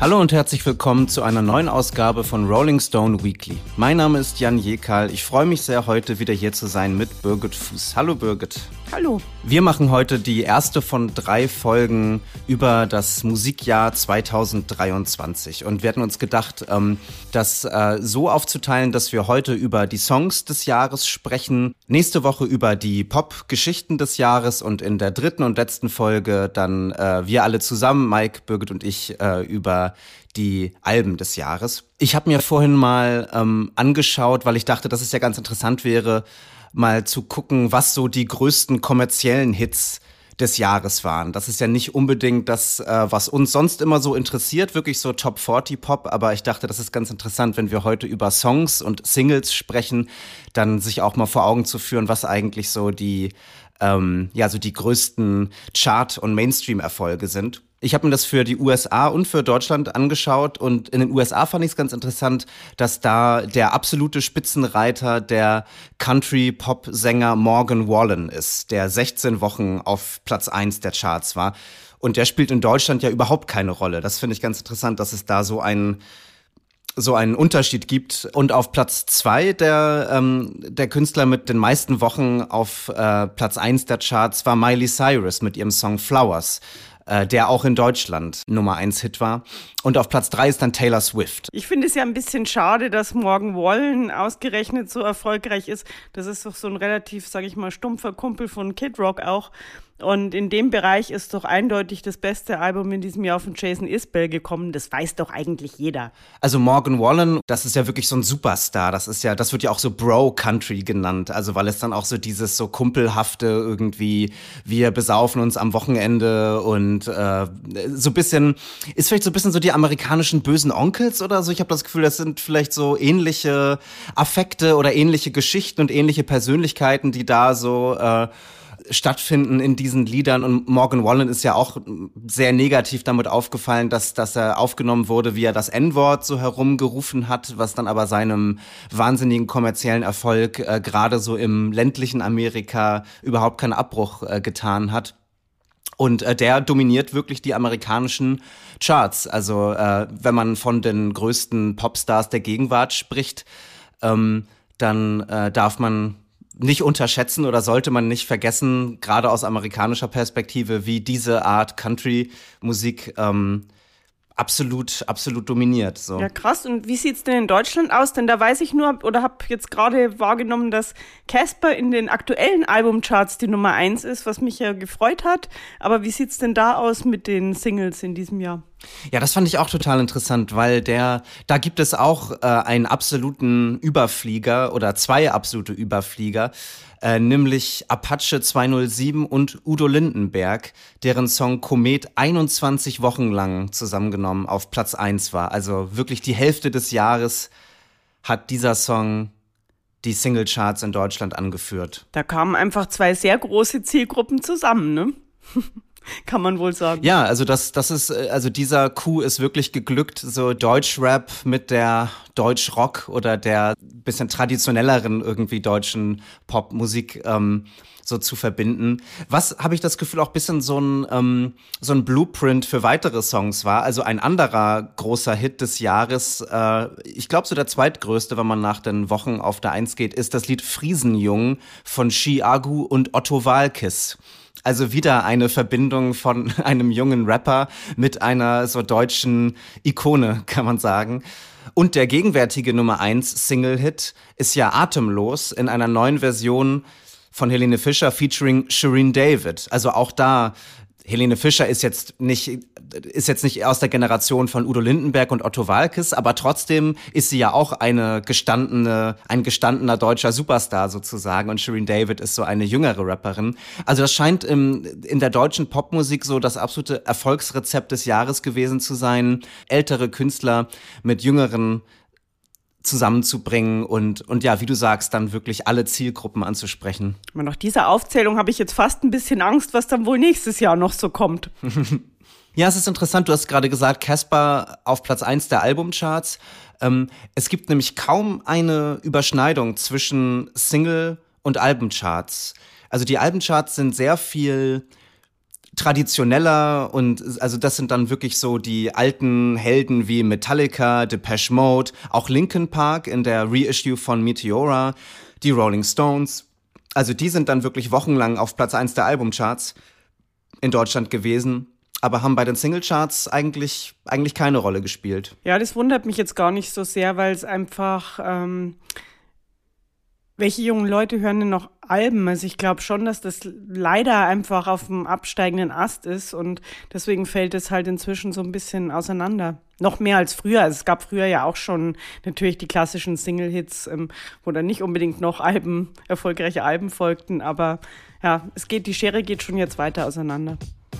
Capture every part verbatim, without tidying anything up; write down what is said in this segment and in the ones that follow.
Hallo und herzlich willkommen zu einer neuen Ausgabe von Rolling Stone Weekly. Mein Name ist Jan Jekal. Ich freue mich sehr, heute wieder hier zu sein mit Birgit Fuß. Hallo Birgit. Hallo. Wir machen heute die erste von drei Folgen über das Musikjahr zweitausenddreiundzwanzig. Und wir hatten uns gedacht, ähm, das äh, so aufzuteilen, dass wir heute über die Songs des Jahres sprechen, nächste Woche über die Pop-Geschichten des Jahres und in der dritten und letzten Folge dann äh, wir alle zusammen, Mike, Birgit und ich, äh, über die Alben des Jahres. Ich habe mir vorhin mal ähm, angeschaut, weil ich dachte, dass es ja ganz interessant wäre, mal zu gucken, was so die größten kommerziellen Hits des Jahres waren. Das ist ja nicht unbedingt das, äh, was uns sonst immer so interessiert, wirklich so Top vierzig Pop, aber ich dachte, das ist ganz interessant, wenn wir heute über Songs und Singles sprechen, dann sich auch mal vor Augen zu führen, was eigentlich so die, ähm, ja, so die größten Chart- und Mainstream-Erfolge sind. Ich habe mir das für die U S A und für Deutschland angeschaut und in den U S A fand ich es ganz interessant, dass da der absolute Spitzenreiter der Country-Pop-Sänger Morgan Wallen ist, der sechzehn Wochen auf Platz eins der Charts war. Und der spielt in Deutschland ja überhaupt keine Rolle. Das finde ich ganz interessant, dass es da so einen so einen Unterschied gibt. Und auf Platz zwei der ähm, der Künstler mit den meisten Wochen auf äh, Platz eins der Charts war Miley Cyrus mit ihrem Song Flowers, äh, der auch in Deutschland Nummer eins Hit war. Und auf Platz drei ist dann Taylor Swift. Ich finde es ja ein bisschen schade, dass Morgan Wallen ausgerechnet so erfolgreich ist. Das ist doch so ein relativ, sage ich mal, stumpfer Kumpel von Kid Rock auch. Und in dem Bereich ist doch eindeutig das beste Album in diesem Jahr von Jason Isbell gekommen. Das weiß doch eigentlich jeder. Also Morgan Wallen, das ist ja wirklich so ein Superstar. Das ist ja, das wird ja auch so Bro-Country genannt. Also weil es dann auch so dieses so kumpelhafte irgendwie, wir besaufen uns am Wochenende und äh, so ein bisschen, ist vielleicht so ein bisschen so die amerikanischen bösen Onkels oder so. Ich habe das Gefühl, das sind vielleicht so ähnliche Affekte oder ähnliche Geschichten und ähnliche Persönlichkeiten, die da so äh, stattfinden in diesen Liedern. Und Morgan Wallen ist ja auch sehr negativ damit aufgefallen, dass, dass er aufgenommen wurde, wie er das En-Wort so herumgerufen hat, was dann aber seinem wahnsinnigen kommerziellen Erfolg äh, gerade so im ländlichen Amerika überhaupt keinen Abbruch äh, getan hat. Und äh, der dominiert wirklich die amerikanischen Charts. Also äh, wenn man von den größten Popstars der Gegenwart spricht, ähm, dann äh, darf man nicht unterschätzen oder sollte man nicht vergessen, gerade aus amerikanischer Perspektive, wie diese Art Country-Musik ähm, absolut, absolut dominiert. So. Ja, krass. Und wie sieht's denn in Deutschland aus? Denn da weiß ich nur, oder habe jetzt gerade wahrgenommen, dass Casper in den aktuellen Albumcharts die Nummer eins ist, was mich ja gefreut hat. Aber wie sieht's denn da aus mit den Singles in diesem Jahr? Ja, das fand ich auch total interessant, weil der, da gibt es auch äh, einen absoluten Überflieger oder zwei absolute Überflieger, äh, nämlich Apache zweihundertsieben und Udo Lindenberg, deren Song Komet einundzwanzig Wochen lang zusammengenommen auf Platz eins war. Also wirklich die Hälfte des Jahres hat dieser Song die Singlecharts in Deutschland angeführt. Da kamen einfach zwei sehr große Zielgruppen zusammen, ne? Kann man wohl sagen. Ja, also das, das ist, also dieser Coup ist wirklich geglückt, so Deutschrap mit der Deutschrock oder der bisschen traditionelleren irgendwie deutschen Popmusik ähm, so zu verbinden. Was, habe ich das Gefühl, auch ein bisschen so ein, ähm, so ein Blueprint für weitere Songs war. Also ein anderer großer Hit des Jahres, äh, ich glaube so der zweitgrößte, wenn man nach den Wochen auf der Eins geht, ist das Lied Friesenjung von Chiagu und Otto Waalkes. Also wieder eine Verbindung von einem jungen Rapper mit einer so deutschen Ikone, kann man sagen. Und der gegenwärtige Nummer eins Single-Hit ist ja Atemlos in einer neuen Version von Helene Fischer featuring Shirin David. Also auch da, Helene Fischer ist jetzt nicht, ist jetzt nicht aus der Generation von Udo Lindenberg und Otto Waalkes, aber trotzdem ist sie ja auch eine gestandene, ein gestandener deutscher Superstar sozusagen und Shirin David ist so eine jüngere Rapperin. Also das scheint im, in der deutschen Popmusik so das absolute Erfolgsrezept des Jahres gewesen zu sein, ältere Künstler mit jüngeren zusammenzubringen und, und ja, wie du sagst, dann wirklich alle Zielgruppen anzusprechen. Nach dieser Aufzählung habe ich jetzt fast ein bisschen Angst, was dann wohl nächstes Jahr noch so kommt. Ja, es ist interessant, du hast gerade gesagt, Casper auf Platz eins der Albumcharts. Ähm, es gibt nämlich kaum eine Überschneidung zwischen Single- und Albencharts. Also die Albencharts sind sehr viel traditioneller und also das sind dann wirklich so die alten Helden wie Metallica, Depeche Mode, auch Linkin Park in der Reissue von Meteora, die Rolling Stones. Also die sind dann wirklich wochenlang auf Platz eins der Albumcharts in Deutschland gewesen, aber haben bei den Singlecharts eigentlich, eigentlich keine Rolle gespielt. Ja, das wundert mich jetzt gar nicht so sehr, weil es einfach, ähm, welche jungen Leute hören denn noch Alben? Also ich glaube schon, dass das leider einfach auf dem absteigenden Ast ist und deswegen fällt es halt inzwischen so ein bisschen auseinander. Noch mehr als früher. Also es gab früher ja auch schon natürlich die klassischen Single-Hits, ähm, wo dann nicht unbedingt noch Alben, erfolgreiche Alben folgten, aber ja, es geht, die Schere geht schon jetzt weiter auseinander.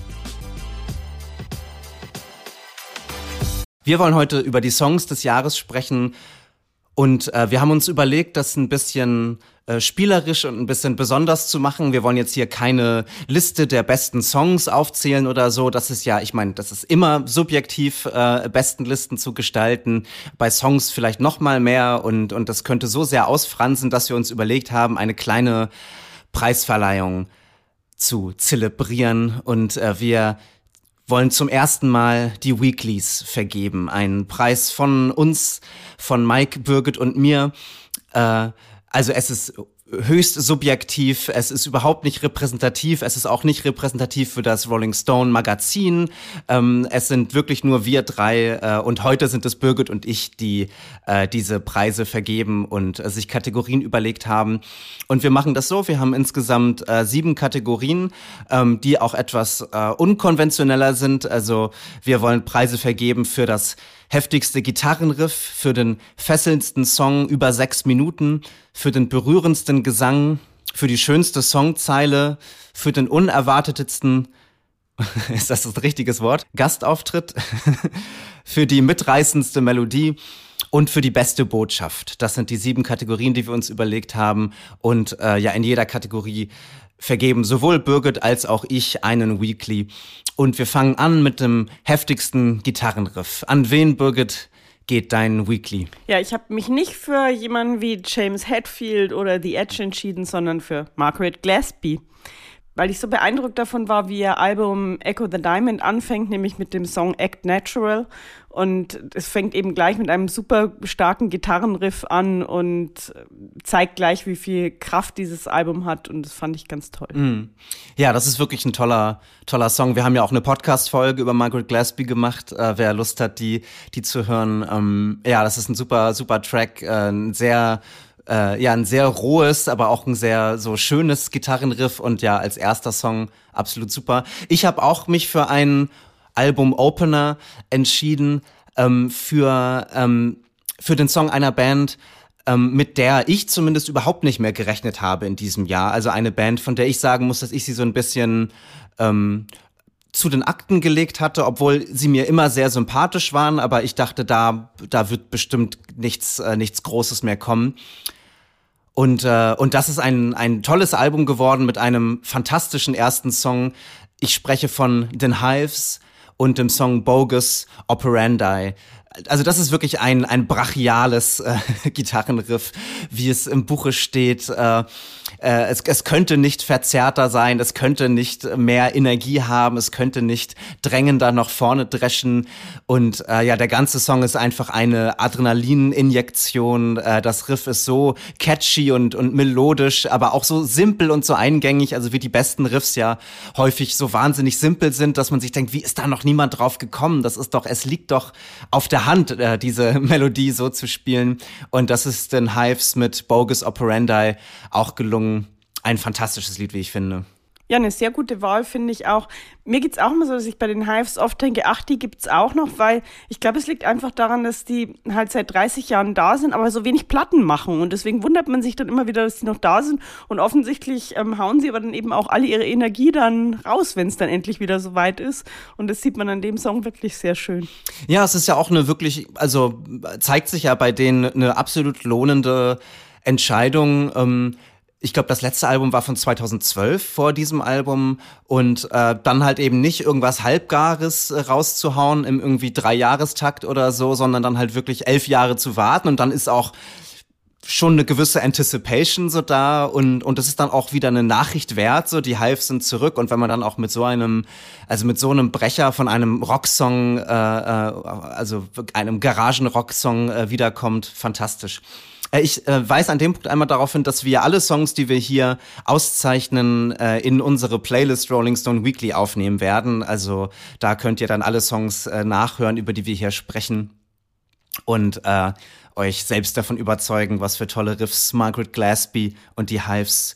Wir wollen heute über die Songs des Jahres sprechen und äh, wir haben uns überlegt, das ein bisschen äh, spielerisch und ein bisschen besonders zu machen. Wir wollen jetzt hier keine Liste der besten Songs aufzählen oder so. Das ist ja, ich meine, das ist immer subjektiv, äh, besten Listen zu gestalten. Bei Songs vielleicht noch mal mehr und und das könnte so sehr ausfransen, dass wir uns überlegt haben, eine kleine Preisverleihung zu zelebrieren und äh, wir wollen zum ersten Mal die Weeklies vergeben. Einen Preis von uns, von Mike, Birgit und mir. Äh, also es ist höchst subjektiv, es ist überhaupt nicht repräsentativ, es ist auch nicht repräsentativ für das Rolling Stone Magazin. Ähm, es sind wirklich nur wir drei äh, und heute sind es Birgit und ich, die äh, diese Preise vergeben und äh, sich Kategorien überlegt haben. Und wir machen das so, wir haben insgesamt äh, sieben Kategorien, ähm, die auch etwas äh, unkonventioneller sind. Also wir wollen Preise vergeben für das heftigste Gitarrenriff, für den fesselndsten Song über sechs Minuten, für den berührendsten Gesang, für die schönste Songzeile, für den unerwartetetsten, ist das das richtiges Wort, Gastauftritt, für die mitreißendste Melodie und für die beste Botschaft. Das sind die sieben Kategorien, die wir uns überlegt haben und äh, ja in jeder Kategorie vergeben sowohl Birgit als auch ich einen Weekly. Und wir fangen an mit dem heftigsten Gitarrenriff. An wen, Birgit, geht dein Weekly? Ja, ich habe mich nicht für jemanden wie James Hetfield oder The Edge entschieden, sondern für Margaret Gillespie. Weil ich so beeindruckt davon war, wie ihr Album Echo the Diamond anfängt, nämlich mit dem Song Act Natural. Und es fängt eben gleich mit einem super starken Gitarrenriff an und zeigt gleich, wie viel Kraft dieses Album hat. Und das fand ich ganz toll. Mm. Ja, das ist wirklich ein toller, toller Song. Wir haben ja auch eine Podcast-Folge über Margaret Gillespie gemacht. Äh, wer Lust hat, die, die zu hören. Ähm, ja, das ist ein super, super Track. Äh, ein sehr Äh, ja, ein sehr rohes, aber auch ein sehr so schönes Gitarrenriff und ja, als erster Song absolut super. Ich habe auch mich für einen Album-Opener entschieden, ähm, für, ähm, für den Song einer Band, ähm, mit der ich zumindest überhaupt nicht mehr gerechnet habe in diesem Jahr. Also eine Band, von der ich sagen muss, dass ich sie so ein bisschen ähm, zu den Akten gelegt hatte, obwohl sie mir immer sehr sympathisch waren, aber ich dachte, da da wird bestimmt nichts äh, nichts Großes mehr kommen. Und äh, und das ist ein ein tolles Album geworden mit einem fantastischen ersten Song. Ich spreche von den Hives und dem Song Bogus Operandi. Also das ist wirklich ein ein brachiales äh, Gitarrenriff, wie es im Buche steht. Äh, äh, es, es könnte nicht verzerrter sein, es könnte nicht mehr Energie haben, es könnte nicht drängender nach vorne dreschen. Und äh, ja, der ganze Song ist einfach eine Adrenalininjektion. Äh, das Riff ist so catchy und und melodisch, aber auch so simpel und so eingängig. Also wie die besten Riffs ja häufig so wahnsinnig simpel sind, dass man sich denkt, wie ist da noch niemand drauf gekommen? Das ist doch, es liegt doch auf der Hand, äh, diese Melodie so zu spielen. Und das ist den Hives mit Bogus Operandi auch gelungen. Ein fantastisches Lied, wie ich finde. Ja, eine sehr gute Wahl, finde ich auch. Mir geht's auch immer so, dass ich bei den Hives oft denke, ach, die gibt's auch noch, weil ich glaube, es liegt einfach daran, dass die halt seit dreißig Jahren da sind, aber so wenig Platten machen. Und deswegen wundert man sich dann immer wieder, dass die noch da sind. Und offensichtlich ähm, hauen sie aber dann eben auch alle ihre Energie dann raus, wenn es dann endlich wieder so weit ist. Und das sieht man an dem Song wirklich sehr schön. Ja, es ist ja auch eine wirklich, also zeigt sich ja bei denen eine absolut lohnende Entscheidung. Ähm, Ich glaube, das letzte Album war von zweitausendzwölf vor diesem Album und äh, dann halt eben nicht irgendwas Halbgares äh, rauszuhauen im irgendwie Dreijahrestakt oder so, sondern dann halt wirklich elf Jahre zu warten und dann ist auch schon eine gewisse Anticipation so da und und das ist dann auch wieder eine Nachricht wert, so die Hives sind zurück und wenn man dann auch mit so einem, also mit so einem Brecher von einem Rocksong, äh, äh, also einem Garagen-Rocksong äh, wiederkommt, fantastisch. Äh, ich äh, weise an dem Punkt einmal darauf hin, dass wir alle Songs, die wir hier auszeichnen, äh, in unsere Playlist Rolling Stone Weekly aufnehmen werden, also da könnt ihr dann alle Songs äh, nachhören, über die wir hier sprechen und äh, euch selbst davon überzeugen, was für tolle Riffs Margaret Glasby und die Hives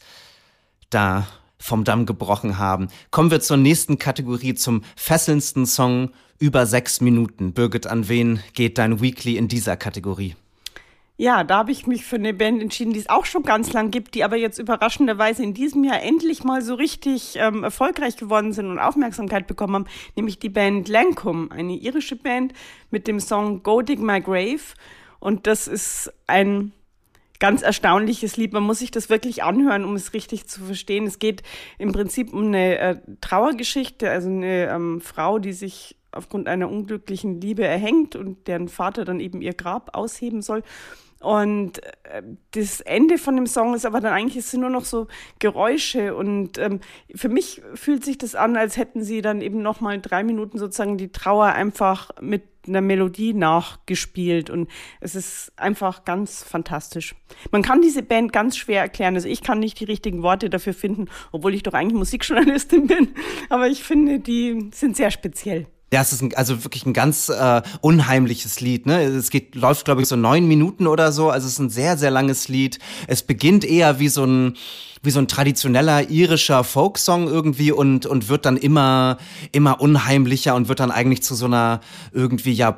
da vom Damm gebrochen haben. Kommen wir zur nächsten Kategorie, zum fesselndsten Song über sechs Minuten. Birgit, an wen geht dein Weekly in dieser Kategorie? Ja, da habe ich mich für eine Band entschieden, die es auch schon ganz lang gibt, die aber jetzt überraschenderweise in diesem Jahr endlich mal so richtig ähm, erfolgreich geworden sind und Aufmerksamkeit bekommen haben, nämlich die Band Lancome, eine irische Band mit dem Song Go Dig My Grave. Und das ist ein ganz erstaunliches Lied. Man muss sich das wirklich anhören, um es richtig zu verstehen. Es geht im Prinzip um eine äh, Trauergeschichte, also eine ähm, Frau, die sich aufgrund einer unglücklichen Liebe erhängt und deren Vater dann eben ihr Grab ausheben soll. Und äh, das Ende von dem Song ist aber dann eigentlich, es sind nur noch so Geräusche und ähm, für mich fühlt sich das an, als hätten sie dann eben nochmal drei Minuten sozusagen die Trauer einfach mit einer Melodie nachgespielt und es ist einfach ganz fantastisch. Man kann diese Band ganz schwer erklären, also ich kann nicht die richtigen Worte dafür finden, obwohl ich doch eigentlich Musikjournalistin bin, aber ich finde, die sind sehr speziell. Ja, es ist ein, also wirklich ein ganz äh, unheimliches Lied, ne? Es geht, läuft, glaube ich, so neun Minuten oder so. Also es ist ein sehr, sehr langes Lied. Es beginnt eher wie so ein wie so ein traditioneller irischer Folksong irgendwie und und wird dann immer immer unheimlicher und wird dann eigentlich zu so einer irgendwie ja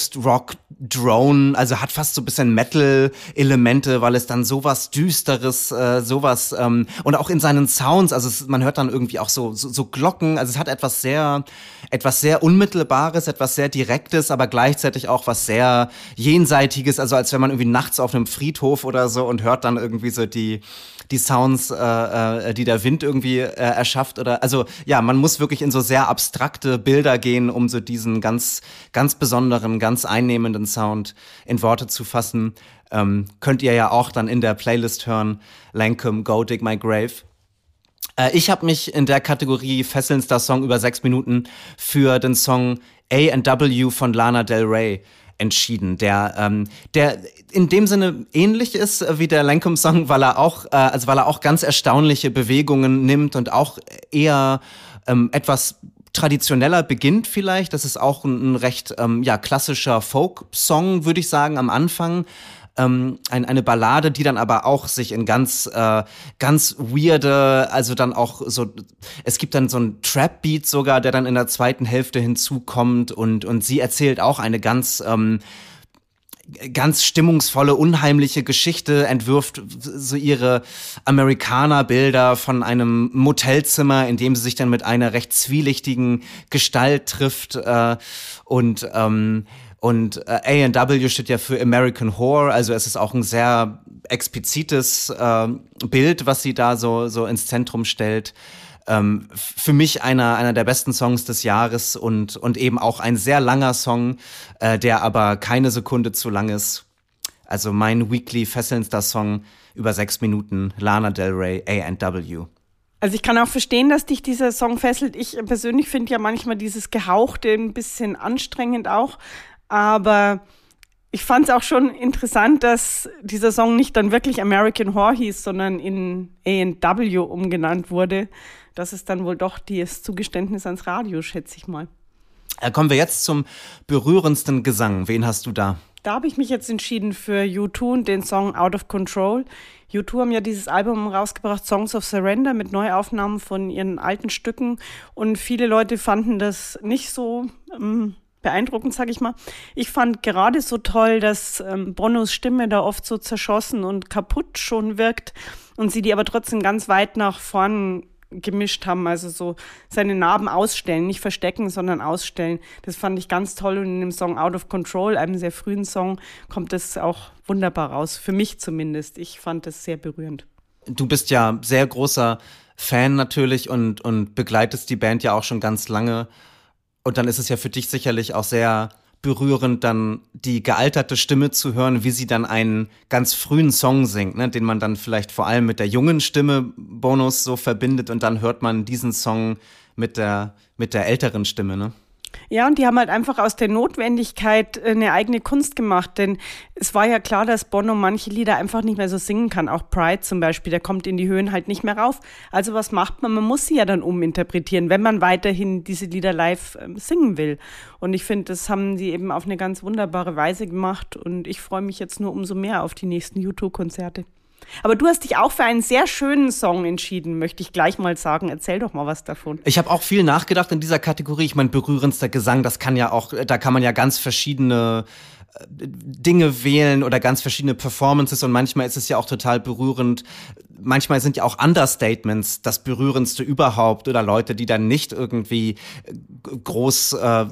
Post-Rock-Drone, also hat fast so ein bisschen Metal-Elemente, weil es dann sowas Düsteres, äh, sowas ähm, und auch in seinen Sounds, also es, man hört dann irgendwie auch so, so so Glocken, also es hat etwas sehr etwas sehr Unmittelbares, etwas sehr Direktes, aber gleichzeitig auch was sehr Jenseitiges, also als wenn man irgendwie nachts auf einem Friedhof oder so und hört dann irgendwie so die die Sounds, äh, äh, die der Wind irgendwie äh, erschafft oder, also ja, man muss wirklich in so sehr abstrakte Bilder gehen, um so diesen ganz, ganz besonderen, ganz einnehmenden Sound in Worte zu fassen. Ähm, könnt ihr ja auch dann in der Playlist hören, Lancome, Go Dig My Grave. Äh, ich habe mich in der Kategorie fesselndster Song über sechs Minuten für den Song A and W von Lana Del Rey entschieden, der ähm, der in dem Sinne ähnlich ist wie der Lancome-Song, weil er auch äh, also weil er auch ganz erstaunliche Bewegungen nimmt und auch eher ähm, etwas traditioneller beginnt vielleicht. Das ist auch ein, ein recht ähm, ja klassischer Folk-Song, würde ich sagen, am Anfang. Ähm, ein, eine Ballade, die dann aber auch sich in ganz äh, ganz weirde, also dann auch so, es gibt dann so einen Trap-Beat sogar, der dann in der zweiten Hälfte hinzukommt und und sie erzählt auch eine ganz ähm, ganz stimmungsvolle, unheimliche Geschichte, entwirft so ihre Amerikaner-Bilder von einem Motelzimmer, in dem sie sich dann mit einer recht zwielichtigen Gestalt trifft äh, und ähm, Und äh, A and W steht ja für American Horror, also es ist auch ein sehr explizites äh, Bild, was sie da so so ins Zentrum stellt. Ähm, für mich einer einer der besten Songs des Jahres und und eben auch ein sehr langer Song, äh, der aber keine Sekunde zu lang ist. Also mein Weekly fesselndster Song über sechs Minuten, Lana Del Rey, A and W. Also ich kann auch verstehen, dass dich dieser Song fesselt. Ich persönlich finde ja manchmal dieses Gehauchte ein bisschen anstrengend auch. Aber ich fand es auch schon interessant, dass dieser Song nicht dann wirklich American Horror hieß, sondern in A and W umgenannt wurde. Das ist dann wohl doch das Zugeständnis ans Radio, schätze ich mal. Da kommen wir jetzt zum berührendsten Gesang. Wen hast du da? Da habe ich mich jetzt entschieden für U zwei und den Song Out of Control. U zwei haben ja dieses Album rausgebracht, Songs of Surrender, mit Neuaufnahmen von ihren alten Stücken. Und viele Leute fanden das nicht so ähm, beeindruckend, sage ich mal. Ich fand gerade so toll, dass ähm, Bonos Stimme da oft so zerschossen und kaputt schon wirkt und sie die aber trotzdem ganz weit nach vorn gemischt haben, also so seine Narben ausstellen, nicht verstecken, sondern ausstellen. Das fand ich ganz toll und in dem Song Out of Control, einem sehr frühen Song, kommt das auch wunderbar raus, für mich zumindest. Ich fand das sehr berührend. Du bist ja sehr großer Fan natürlich und, und begleitest die Band ja auch schon ganz lange. Und dann ist es ja für dich sicherlich auch sehr berührend, dann die gealterte Stimme zu hören, wie sie dann einen ganz frühen Song singt, ne, den man dann vielleicht vor allem mit der jungen Stimme Bonus so verbindet und dann hört man diesen Song mit der, mit der älteren Stimme, ne? Ja, und die haben halt einfach aus der Notwendigkeit eine eigene Kunst gemacht, denn es war ja klar, dass Bono manche Lieder einfach nicht mehr so singen kann, auch Pride zum Beispiel, der kommt in die Höhen halt nicht mehr rauf. Also was macht man? Man muss sie ja dann uminterpretieren, wenn man weiterhin diese Lieder live äh, singen will. Und ich finde, das haben die eben auf eine ganz wunderbare Weise gemacht und ich freue mich jetzt nur umso mehr auf die nächsten U zwei Konzerte. Aber du hast dich auch für einen sehr schönen Song entschieden, möchte ich gleich mal sagen. Erzähl doch mal was davon. Ich habe auch viel nachgedacht in dieser Kategorie. Ich meine, berührendster Gesang, das kann ja auch, da kann man ja ganz verschiedene Dinge wählen oder ganz verschiedene Performances und manchmal ist es ja auch total berührend. Manchmal sind ja auch Understatements das Berührendste überhaupt oder Leute, die dann nicht irgendwie groß äh,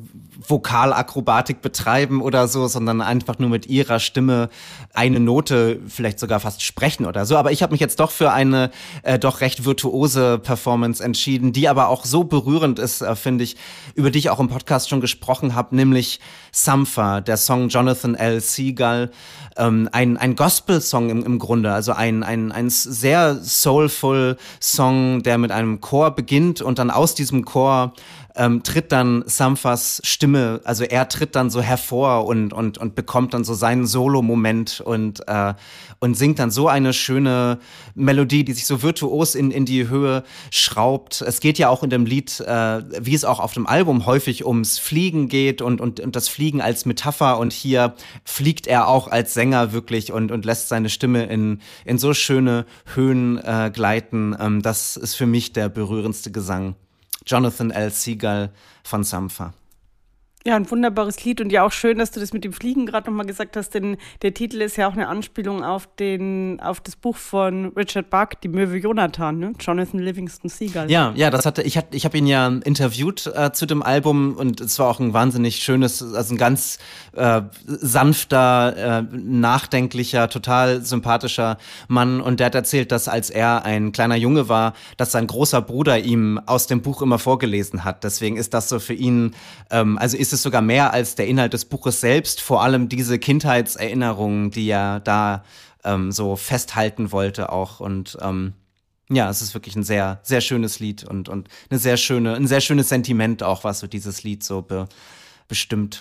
Vokalakrobatik betreiben oder so, sondern einfach nur mit ihrer Stimme eine Note vielleicht sogar fast sprechen oder so. Aber ich habe mich jetzt doch für eine äh, doch recht virtuose Performance entschieden, die aber auch so berührend ist, äh, finde ich, über die ich auch im Podcast schon gesprochen habe, nämlich Sampha, der Song Jonathan L. Seagull, ähm, ein, ein Gospel-Song im, im Grunde, also ein, ein, ein sehr soulful Song, der mit einem Chor beginnt und dann aus diesem Chor ähm, tritt dann Samphas Stimme, also er tritt dann so hervor und und und bekommt dann so seinen Solo-Moment und äh, und singt dann so eine schöne Melodie, die sich so virtuos in in die Höhe schraubt. Es geht ja auch in dem Lied, äh, wie es auch auf dem Album häufig ums Fliegen geht und und und das Fliegen als Metapher und hier fliegt er auch als Sänger wirklich und und lässt seine Stimme in in so schöne Höhen äh, gleiten. Ähm, das ist für mich der berührendste Gesang. Jonathan L. Seagull von Sampha. Ja, ein wunderbares Lied und ja auch schön, dass du das mit dem Fliegen gerade nochmal gesagt hast, denn der Titel ist ja auch eine Anspielung auf den, auf das Buch von Richard Bach, Die Möwe Jonathan, ne? Jonathan Livingston Seagull. Ja, ja, das hatte, ich hatte, ich habe ihn ja interviewt äh, zu dem Album und es war auch ein wahnsinnig schönes, also ein ganz äh, sanfter, äh, nachdenklicher, total sympathischer Mann und der hat erzählt, dass als er ein kleiner Junge war, dass sein großer Bruder ihm aus dem Buch immer vorgelesen hat. Deswegen ist das so für ihn, ähm, also ist es sogar mehr als der Inhalt des Buches selbst, vor allem diese Kindheitserinnerungen, die er da ähm, so festhalten wollte auch und ähm, ja, es ist wirklich ein sehr, sehr schönes Lied und, und eine sehr schöne, ein sehr schönes Sentiment auch, was so dieses Lied so be, bestimmt.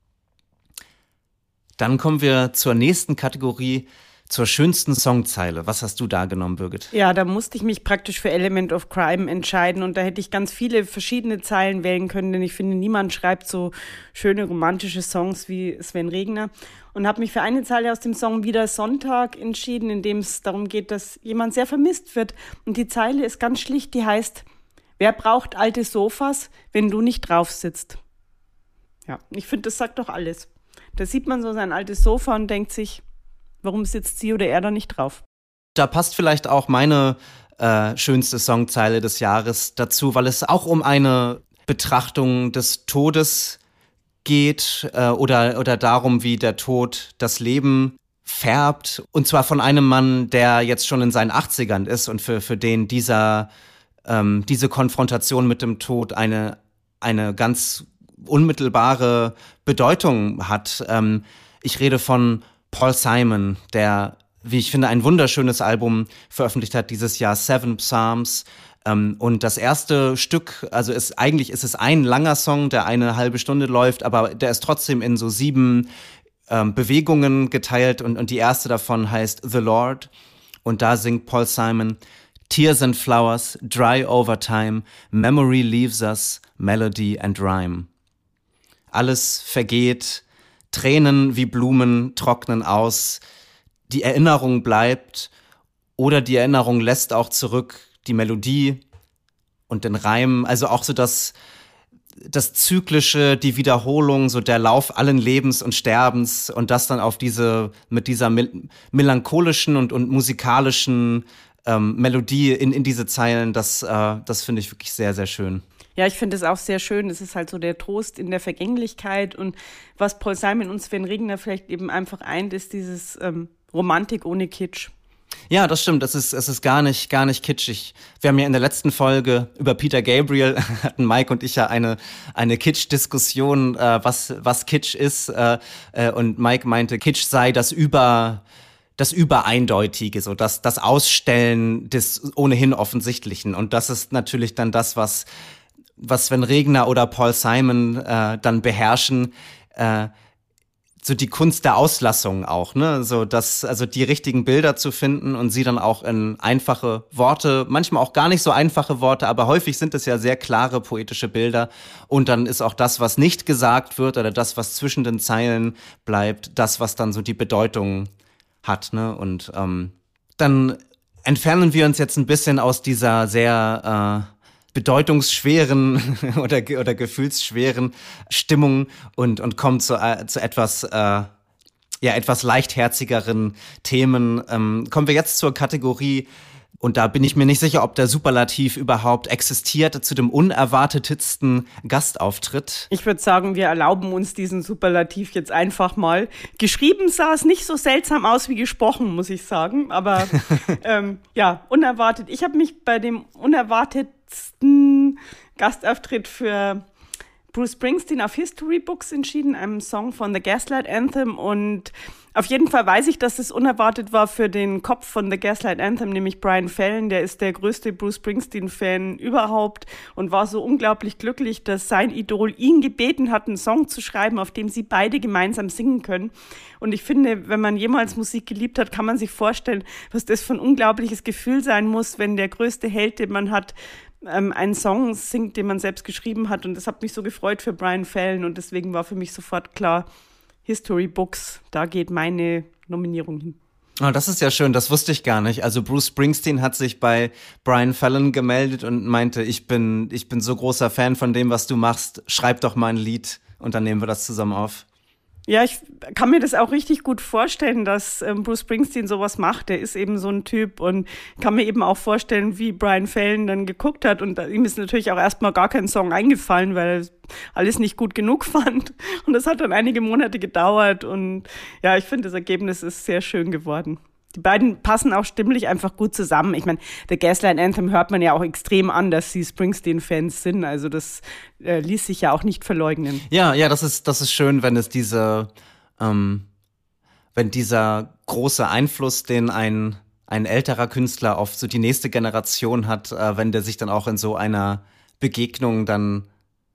Dann kommen wir zur nächsten Kategorie, zur schönsten Songzeile. Was hast du da genommen, Birgit? Ja, da musste ich mich praktisch für Element of Crime entscheiden und da hätte ich ganz viele verschiedene Zeilen wählen können, denn ich finde, niemand schreibt so schöne romantische Songs wie Sven Regner und habe mich für eine Zeile aus dem Song Wieder Sonntag entschieden, in dem es darum geht, dass jemand sehr vermisst wird und die Zeile ist ganz schlicht, die heißt: Wer braucht alte Sofas, wenn du nicht drauf sitzt? Ja, ich finde, das sagt doch alles. Da sieht man so sein altes Sofa und denkt sich, warum sitzt sie oder er da nicht drauf? Da passt vielleicht auch meine äh, schönste Songzeile des Jahres dazu, weil es auch um eine Betrachtung des Todes geht äh, oder, oder darum, wie der Tod das Leben färbt. Und zwar von einem Mann, der jetzt schon in seinen achtzigern ist und für, für den dieser, ähm, diese Konfrontation mit dem Tod eine, eine ganz unmittelbare Bedeutung hat. Ähm, ich rede von Paul Simon, der, wie ich finde, ein wunderschönes Album veröffentlicht hat dieses Jahr, Seven Psalms. Ähm, und das erste Stück, also ist, eigentlich ist es ein langer Song, der eine halbe Stunde läuft, aber der ist trotzdem in so sieben ähm, Bewegungen geteilt und, und die erste davon heißt The Lord. Und da singt Paul Simon: Tears and flowers, dry over time, memory leaves us, melody and rhyme. Alles vergeht, Tränen wie Blumen trocknen aus, die Erinnerung bleibt oder die Erinnerung lässt auch zurück die Melodie und den Reim, also auch so das, das Zyklische, die Wiederholung, so der Lauf allen Lebens und Sterbens und das dann auf diese, mit dieser mel- melancholischen und, und musikalischen ähm, Melodie in, in diese Zeilen, das, äh, das finde ich wirklich sehr, sehr schön. Ja, ich finde es auch sehr schön. Es ist halt so der Trost in der Vergänglichkeit und was Paul Simon und Sven Regner vielleicht eben einfach eint, ist dieses ähm, Romantik ohne Kitsch. Ja, das stimmt. Es ist, es ist gar nicht, gar nicht kitschig. Wir haben ja in der letzten Folge über Peter Gabriel hatten Mike und ich ja eine, eine Kitsch-Diskussion, äh, was, was Kitsch ist. Äh, äh, und Mike meinte, Kitsch sei das über, das Übereindeutige, so das, das Ausstellen des ohnehin Offensichtlichen. Und das ist natürlich dann das, was, was Sven Regner oder Paul Simon äh, dann beherrschen, äh, so die Kunst der Auslassung auch, ne, so das, also die richtigen Bilder zu finden und sie dann auch in einfache Worte, manchmal auch gar nicht so einfache Worte, aber häufig sind es ja sehr klare poetische Bilder und dann ist auch das, was nicht gesagt wird oder das, was zwischen den Zeilen bleibt, das, was dann so die Bedeutung hat, ne, und ähm, dann entfernen wir uns jetzt ein bisschen aus dieser sehr äh, bedeutungsschweren oder oder gefühlsschweren Stimmung und und kommt zu äh, zu etwas äh, ja etwas leichtherzigeren Themen. Ähm, kommen wir jetzt zur Kategorie, und da bin ich mir nicht sicher, ob der Superlativ überhaupt existiert, zu dem unerwartetetsten Gastauftritt. Ich würde sagen, wir erlauben uns diesen Superlativ jetzt einfach mal. Geschrieben sah es nicht so seltsam aus wie gesprochen, muss ich sagen, aber ähm, ja, unerwartet. Ich habe mich bei dem unerwartet Gastauftritt für Bruce Springsteen auf History Books entschieden, einem Song von The Gaslight Anthem, und auf jeden Fall weiß ich, dass es unerwartet war für den Kopf von The Gaslight Anthem, nämlich Brian Fallon, der ist der größte Bruce Springsteen-Fan überhaupt und war so unglaublich glücklich, dass sein Idol ihn gebeten hat, einen Song zu schreiben, auf dem sie beide gemeinsam singen können. Und ich finde, wenn man jemals Musik geliebt hat, kann man sich vorstellen, was das für ein unglaubliches Gefühl sein muss, wenn der größte Held, den man hat, einen Song singt, den man selbst geschrieben hat, und das hat mich so gefreut für Brian Fallon, und deswegen war für mich sofort klar, History Books, da geht meine Nominierung hin. Oh, das ist ja schön, das wusste ich gar nicht. Also Bruce Springsteen hat sich bei Brian Fallon gemeldet und meinte, ich bin, ich bin so großer Fan von dem, was du machst, schreib doch mal ein Lied und dann nehmen wir das zusammen auf. Ja, ich kann mir das auch richtig gut vorstellen, dass ähm, Bruce Springsteen sowas macht. Der ist eben so ein Typ, und kann mir eben auch vorstellen, wie Brian Fallon dann geguckt hat, und ihm ist natürlich auch erstmal gar kein Song eingefallen, weil er alles nicht gut genug fand, und das hat dann einige Monate gedauert, und ja, ich finde, das Ergebnis ist sehr schön geworden. Die beiden passen auch stimmlich einfach gut zusammen. Ich meine, The Gaslight Anthem hört man ja auch extrem an, dass sie Springsteen-Fans sind. Also das äh, ließ sich ja auch nicht verleugnen. Ja, ja, das ist, das ist schön, wenn es diese, ähm, wenn dieser große Einfluss, den ein, ein älterer Künstler auf so die nächste Generation hat, äh, wenn der sich dann auch in so einer Begegnung dann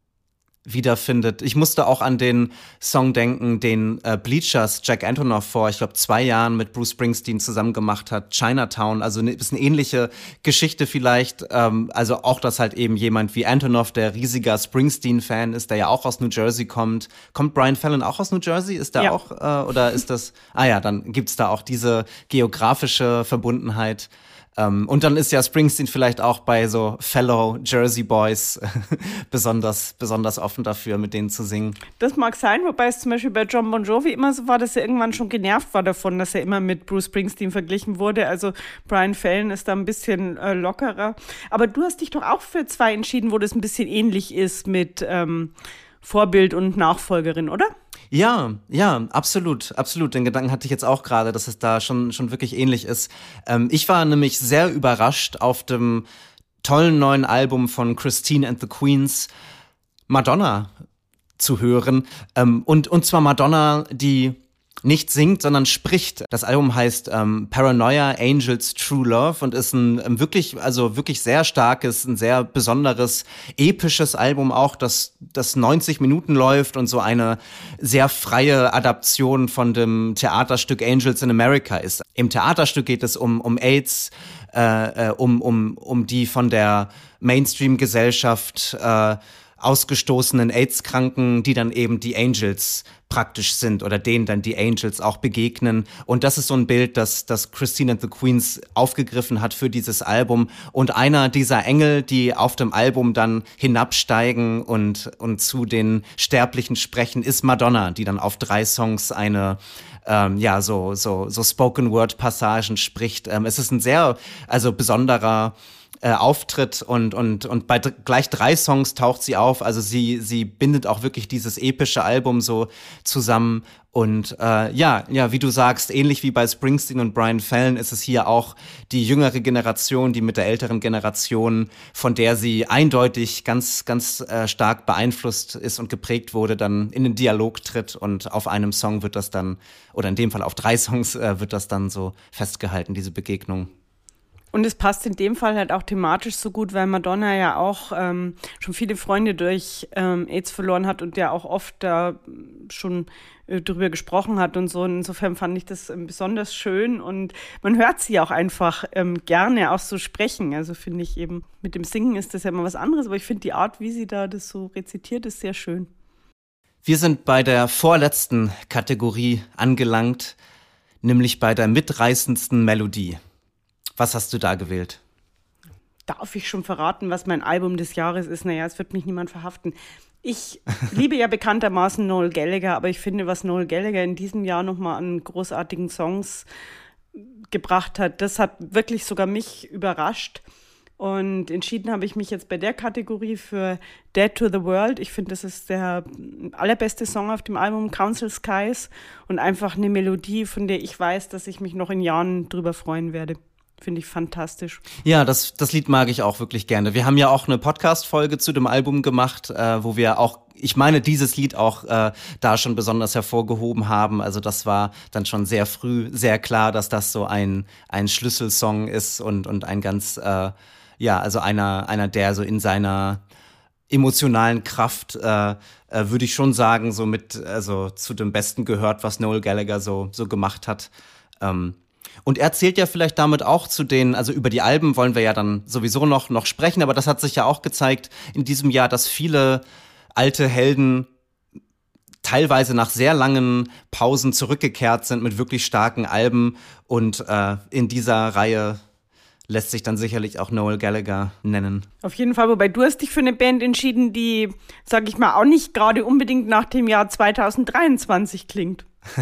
wiederfindet. Ich musste auch an den Song denken, den äh, Bleachers Jack Antonoff vor, ich glaube, zwei Jahren mit Bruce Springsteen zusammen gemacht hat, Chinatown, also eine bisschen ähnliche Geschichte vielleicht, ähm, also auch, dass halt eben jemand wie Antonoff, der riesiger Springsteen-Fan ist, der ja auch aus New Jersey kommt. Kommt Brian Fallon auch aus New Jersey? Ist der ja. auch, äh, oder ist das, ah ja, dann gibt's da auch diese geografische Verbundenheit. Um, und dann ist ja Springsteen vielleicht auch bei so Fellow Jersey Boys besonders, besonders offen dafür, mit denen zu singen. Das mag sein, wobei es zum Beispiel bei John Bon Jovi immer so war, dass er irgendwann schon genervt war davon, dass er immer mit Bruce Springsteen verglichen wurde. Also Brian Fallon ist da ein bisschen äh, lockerer. Aber du hast dich doch auch für zwei entschieden, wo das ein bisschen ähnlich ist mit ähm, Vorbild und Nachfolgerin, oder? Ja, ja, absolut, absolut. Den Gedanken hatte ich jetzt auch gerade, dass es da schon schon wirklich ähnlich ist. Ähm, ich war nämlich sehr überrascht, auf dem tollen neuen Album von Christine and the Queens Madonna zu hören. Ähm, und und zwar Madonna, die nicht singt, sondern spricht. Das Album heißt ähm, Paranoia, Angels, True Love und ist ein ähm, wirklich, also wirklich sehr starkes, ein sehr besonderes, episches Album auch, das, das neunzig Minuten läuft und so eine sehr freie Adaption von dem Theaterstück Angels in America ist. Im Theaterstück geht es um, um AIDS, äh, um, um, um die von der Mainstream-Gesellschaft äh, ausgestoßenen AIDS-Kranken, die dann eben die Angels praktisch sind oder denen dann die Angels auch begegnen. Und das ist so ein Bild, das, das Christine and the Queens aufgegriffen hat für dieses Album. Und einer dieser Engel, die auf dem Album dann hinabsteigen und, und zu den Sterblichen sprechen, ist Madonna, die dann auf drei Songs eine ähm, ja, so, so, so Spoken-Word-Passagen spricht. Ähm, es ist ein sehr, also besonderer äh, auftritt und, und, und bei d- gleich drei Songs taucht sie auf. Also sie, sie bindet auch wirklich dieses epische Album so zusammen. Und äh, ja, ja, wie du sagst, ähnlich wie bei Springsteen und Brian Fallon ist es hier auch die jüngere Generation, die mit der älteren Generation, von der sie eindeutig ganz, ganz äh, stark beeinflusst ist und geprägt wurde, dann in den Dialog tritt und auf einem Song wird das dann, oder in dem Fall auf drei Songs äh, wird das dann so festgehalten, diese Begegnung. Und es passt in dem Fall halt auch thematisch so gut, weil Madonna ja auch ähm, schon viele Freunde durch ähm, AIDS verloren hat und ja auch oft da schon äh, drüber gesprochen hat und so. Und insofern fand ich das ähm, besonders schön und man hört sie auch einfach ähm, gerne auch so sprechen. Also finde ich eben, mit dem Singen ist das ja immer was anderes, aber ich finde die Art, wie sie da das so rezitiert, ist sehr schön. Wir sind bei der vorletzten Kategorie angelangt, nämlich bei der mitreißendsten Melodie. Was hast du da gewählt? Darf ich schon verraten, was mein Album des Jahres ist? Naja, es wird mich niemand verhaften. Ich liebe ja bekanntermaßen Noel Gallagher, aber ich finde, was Noel Gallagher in diesem Jahr nochmal an großartigen Songs gebracht hat, das hat wirklich sogar mich überrascht. Und entschieden habe ich mich jetzt bei der Kategorie für Dead to the World. Ich finde, das ist der allerbeste Song auf dem Album, Council Skies. Und einfach eine Melodie, von der ich weiß, dass ich mich noch in Jahren drüber freuen werde. Finde ich fantastisch. Ja, das, das Lied mag ich auch wirklich gerne. Wir haben ja auch eine Podcast-Folge zu dem Album gemacht, äh, wo wir auch, ich meine, dieses Lied auch äh, da schon besonders hervorgehoben haben. Also das war dann schon sehr früh sehr klar, dass das so ein, ein Schlüsselsong ist und, und ein ganz, äh, ja, also einer, einer, der so in seiner emotionalen Kraft, äh, äh, würde ich schon sagen, so mit, also zu dem Besten gehört, was Noel Gallagher so, so gemacht hat. Ähm, Und er zählt ja vielleicht damit auch zu den, also über die Alben wollen wir ja dann sowieso noch, noch sprechen, aber das hat sich ja auch gezeigt in diesem Jahr, dass viele alte Helden teilweise nach sehr langen Pausen zurückgekehrt sind mit wirklich starken Alben und äh, in dieser Reihe lässt sich dann sicherlich auch Noel Gallagher nennen. Auf jeden Fall, wobei du hast dich für eine Band entschieden, die, sag ich mal, auch nicht gerade unbedingt nach dem Jahr zweitausenddreiundzwanzig klingt.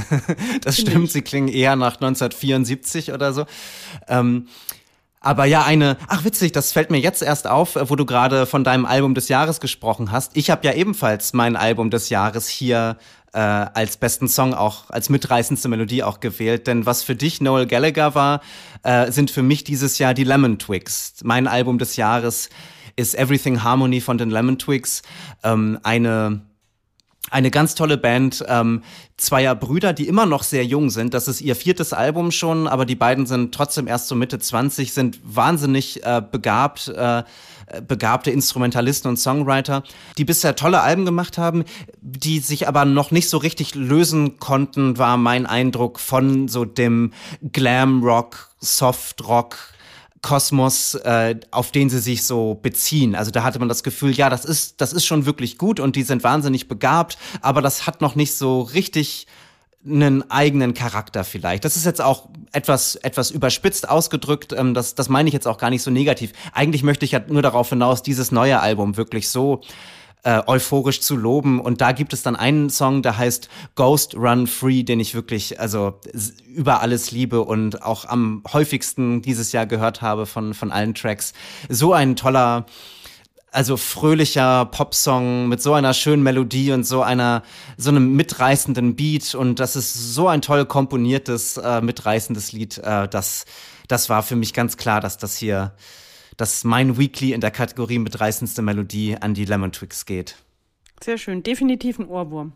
Das stimmt, sie klingen eher nach neunzehnhundertvierundsiebzig oder so. Ähm, aber ja, eine, ach witzig, das fällt mir jetzt erst auf, wo du gerade von deinem Album des Jahres gesprochen hast. Ich habe ja ebenfalls mein Album des Jahres hier äh, als besten Song auch, als mitreißendste Melodie auch gewählt. Denn was für dich Noel Gallagher war, äh, sind für mich dieses Jahr die Lemon Twigs. Mein Album des Jahres ist Everything Harmony von den Lemon Twigs. Ähm, eine Eine ganz tolle Band, ähm, zweier Brüder, die immer noch sehr jung sind. Das ist ihr viertes Album schon, aber die beiden sind trotzdem erst so Mitte zwanzig, sind wahnsinnig äh, begabt, äh, begabte Instrumentalisten und Songwriter, die bisher tolle Alben gemacht haben, die sich aber noch nicht so richtig lösen konnten, war mein Eindruck von so dem Glam-Rock, Soft-Rock, Kosmos, äh, auf den sie sich so beziehen. Also da hatte man das Gefühl, ja, das ist, das ist schon wirklich gut und die sind wahnsinnig begabt, aber das hat noch nicht so richtig einen eigenen Charakter vielleicht. Das ist jetzt auch etwas, etwas überspitzt ausgedrückt, ähm, das, das meine ich jetzt auch gar nicht so negativ. Eigentlich möchte ich ja nur darauf hinaus, dieses neue Album wirklich so Äh, euphorisch zu loben. Und da gibt es dann einen Song, der heißt Ghost Run Free, den ich wirklich also über alles liebe und auch am häufigsten dieses Jahr gehört habe von, von allen Tracks. So ein toller, also fröhlicher Popsong mit so einer schönen Melodie und so einer, so einem mitreißenden Beat. Und das ist so ein toll komponiertes, äh, mitreißendes Lied. Äh, das, das war für mich ganz klar, dass das hier dass mein Weekly in der Kategorie mitreißendste Melodie an die Lemon Twigs geht. Sehr schön, definitiv ein Ohrwurm.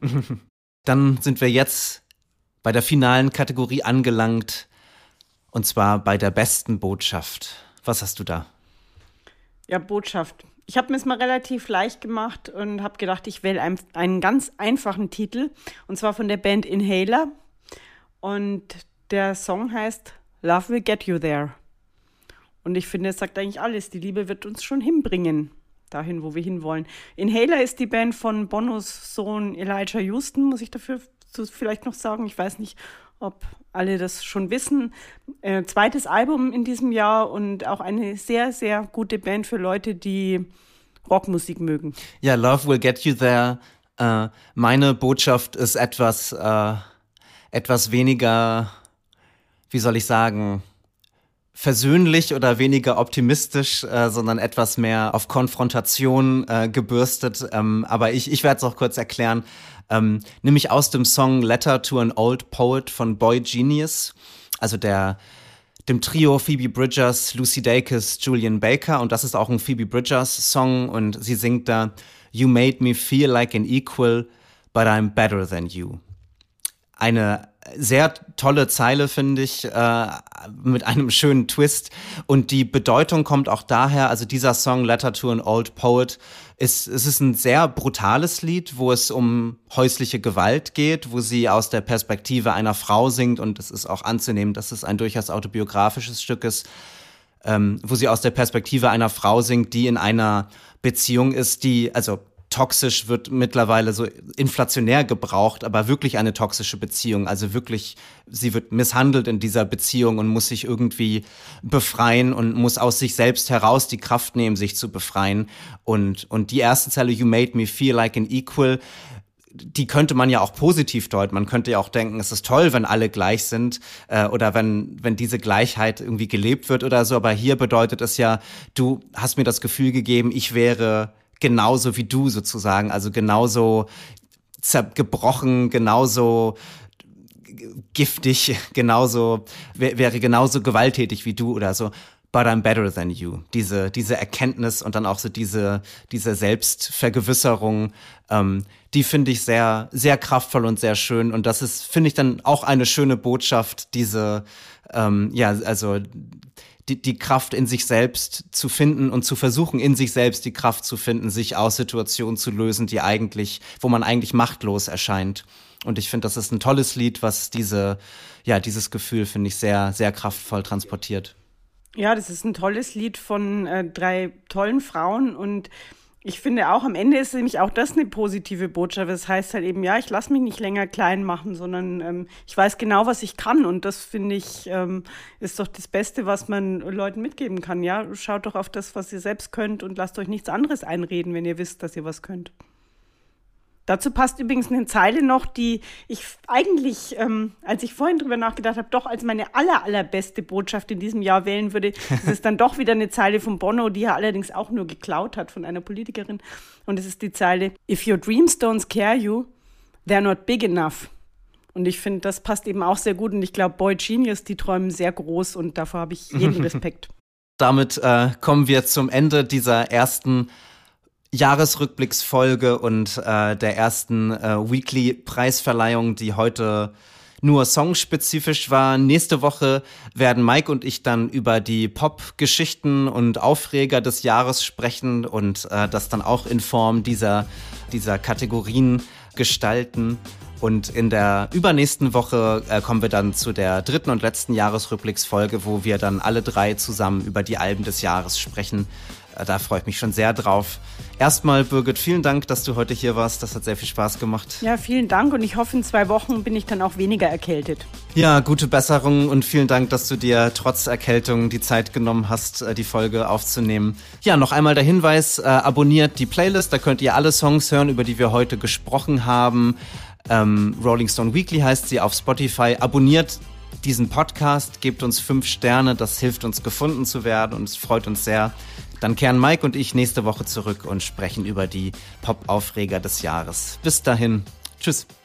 Dann sind wir jetzt bei der finalen Kategorie angelangt, und zwar bei der besten Botschaft. Was hast du da? Ja, Botschaft. Ich habe mir es mal relativ leicht gemacht und habe gedacht, ich wähle einen, einen ganz einfachen Titel, und zwar von der Band Inhaler. Und der Song heißt Love Will Get You There. Und ich finde, es sagt eigentlich alles. Die Liebe wird uns schon hinbringen, dahin, wo wir hinwollen. Inhaler ist die Band von Bonos Sohn Elijah Houston, muss ich dafür vielleicht noch sagen. Ich weiß nicht, ob alle das schon wissen. Äh, zweites Album in diesem Jahr und auch eine sehr, sehr gute Band für Leute, die Rockmusik mögen. Ja, Love Will Get You There. Äh, meine Botschaft ist etwas, äh, etwas weniger, wie soll ich sagen, versöhnlich oder weniger optimistisch, äh, sondern etwas mehr auf Konfrontation äh, gebürstet. Ähm, aber ich, ich werde es auch kurz erklären. Ähm, nämlich aus dem Song Letter to an Old Poet von Boy Genius, also der dem Trio Phoebe Bridgers, Lucy Dacus, Julian Baker. Und das ist auch ein Phoebe Bridgers Song. Und sie singt da: You made me feel like an equal, but I'm better than you. Eine sehr tolle Zeile, finde ich, äh, mit einem schönen Twist. Und die Bedeutung kommt auch daher, also dieser Song Letter to an Old Poet, ist, es ist ein sehr brutales Lied, wo es um häusliche Gewalt geht, wo sie aus der Perspektive einer Frau singt, und es ist auch anzunehmen, dass es ein durchaus autobiografisches Stück ist, ähm, wo sie aus der Perspektive einer Frau singt, die in einer Beziehung ist, die, also toxisch wird mittlerweile so inflationär gebraucht, aber wirklich eine toxische Beziehung. Also wirklich, sie wird misshandelt in dieser Beziehung und muss sich irgendwie befreien und muss aus sich selbst heraus die Kraft nehmen, sich zu befreien. Und, und die erste Zeile, You made me feel like an equal, die könnte man ja auch positiv deuten. Man könnte ja auch denken, es ist toll, wenn alle gleich sind äh, oder wenn, wenn diese Gleichheit irgendwie gelebt wird oder so. Aber hier bedeutet es ja, du hast mir das Gefühl gegeben, ich wäre genauso wie du sozusagen, also genauso gebrochen, genauso giftig, genauso, wär, wäre genauso gewalttätig wie du oder so. But I'm better than you. Diese, diese Erkenntnis und dann auch so diese, diese Selbstvergewisserung, ähm, die finde ich sehr, sehr kraftvoll und sehr schön. Und das ist, finde ich, dann auch eine schöne Botschaft, diese, ähm, ja, also, Die, die Kraft in sich selbst zu finden und zu versuchen, in sich selbst die Kraft zu finden, sich aus Situationen zu lösen, die eigentlich, wo man eigentlich machtlos erscheint. Und ich finde, das ist ein tolles Lied, was diese, ja, dieses Gefühl, finde ich, sehr, sehr kraftvoll transportiert. Ja, das ist ein tolles Lied von äh, drei tollen Frauen, und ich finde auch, am Ende ist nämlich auch das eine positive Botschaft. Das heißt halt eben, ja, ich lasse mich nicht länger klein machen, sondern ähm, ich weiß genau, was ich kann. Und das, finde ich, ähm, ist doch das Beste, was man Leuten mitgeben kann. Ja, schaut doch auf das, was ihr selbst könnt, und lasst euch nichts anderes einreden, wenn ihr wisst, dass ihr was könnt. Dazu passt übrigens eine Zeile noch, die ich eigentlich, ähm, als ich vorhin drüber nachgedacht habe, doch als meine aller, allerbeste Botschaft in diesem Jahr wählen würde. Das ist dann doch wieder eine Zeile von Bono, die er allerdings auch nur geklaut hat von einer Politikerin. Und es ist die Zeile: If your dreams don't scare you, they're not big enough. Und ich finde, das passt eben auch sehr gut. Und ich glaube, Boy Genius, die träumen sehr groß, und davor habe ich jeden Respekt. Damit äh, kommen wir zum Ende dieser ersten Jahresrückblicksfolge und äh, der ersten äh, Weekly-Preisverleihung, die heute nur songspezifisch war. Nächste Woche werden Mike und ich dann über die Pop-Geschichten und Aufreger des Jahres sprechen und äh, das dann auch in Form dieser, dieser Kategorien gestalten. Und in der übernächsten Woche äh, kommen wir dann zu der dritten und letzten Jahresrückblicksfolge, wo wir dann alle drei zusammen über die Alben des Jahres sprechen. Äh, da freue ich mich schon sehr drauf. Erstmal, Birgit, vielen Dank, dass du heute hier warst. Das hat sehr viel Spaß gemacht. Ja, vielen Dank, und ich hoffe, in zwei Wochen bin ich dann auch weniger erkältet. Ja, gute Besserung, und vielen Dank, dass du dir trotz Erkältung die Zeit genommen hast, die Folge aufzunehmen. Ja, noch einmal der Hinweis, äh, abonniert die Playlist, da könnt ihr alle Songs hören, über die wir heute gesprochen haben. Ähm, Rolling Stone Weekly heißt sie auf Spotify. Abonniert diesen Podcast, gebt uns fünf Sterne, das hilft uns, gefunden zu werden, und es freut uns sehr. Dann kehren Mike und ich nächste Woche zurück und sprechen über die Pop-Aufreger des Jahres. Bis dahin, tschüss.